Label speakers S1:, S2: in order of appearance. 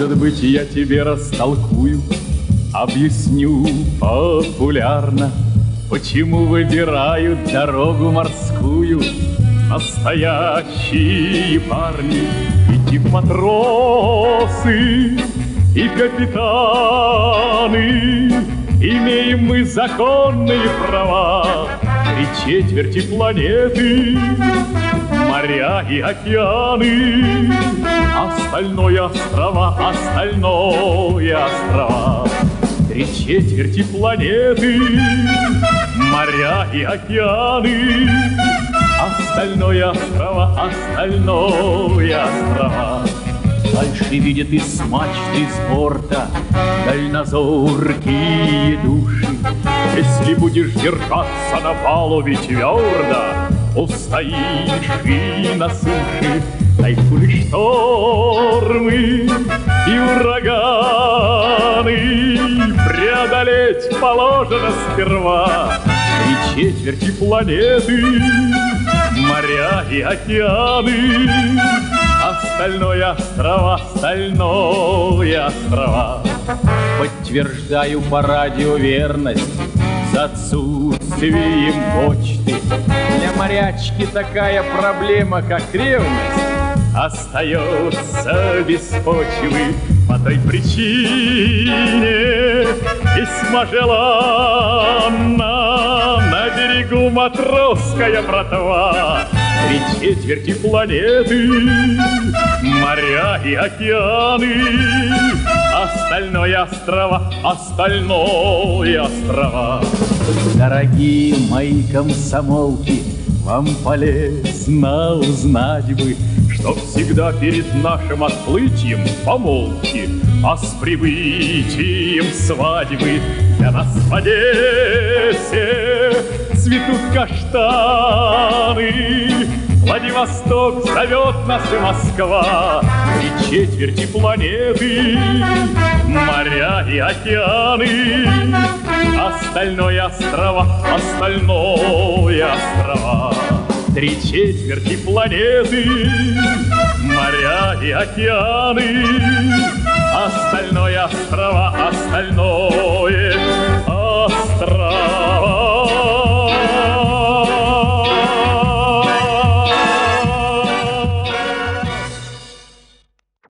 S1: Может быть, я тебе растолкую, объясню популярно, почему выбирают дорогу морскую настоящие парни, и тип матросы, и капитаны. Имеем мы законные права, 3/4 планеты, моря и океаны, остальное острова, остальное острова. 3/4 планеты, моря и океаны, остальное острова, остальное острова. Дальше видят из мачты, с борта дальнозоркие души. Если будешь держаться на палубе твердо, устоишь и на суше. Тайфуны, штормы и ураганы преодолеть положено сперва. 3/4 планеты, моря и океаны, остальное острова, остальное острова. Подтверждаю по радио верность с отсутствием почты. Для морячки такая проблема, как ревность, остается без почвы. По той причине весьма желанна на берегу матросская братва. 3/4 планеты, моря и океаны, остальное острова, остальное острова. Дорогие мои комсомолки, вам полезно узнать бы, что всегда перед нашим отплытием помолвки, а с прибытием свадьбы для нас в Одессе цветут каштаны. Владивосток зовет нас и Москва, 3/4 планеты, моря и океаны, остальное острова, остальное острова. 3/4 планеты, моря и океаны, остальное острова, остальное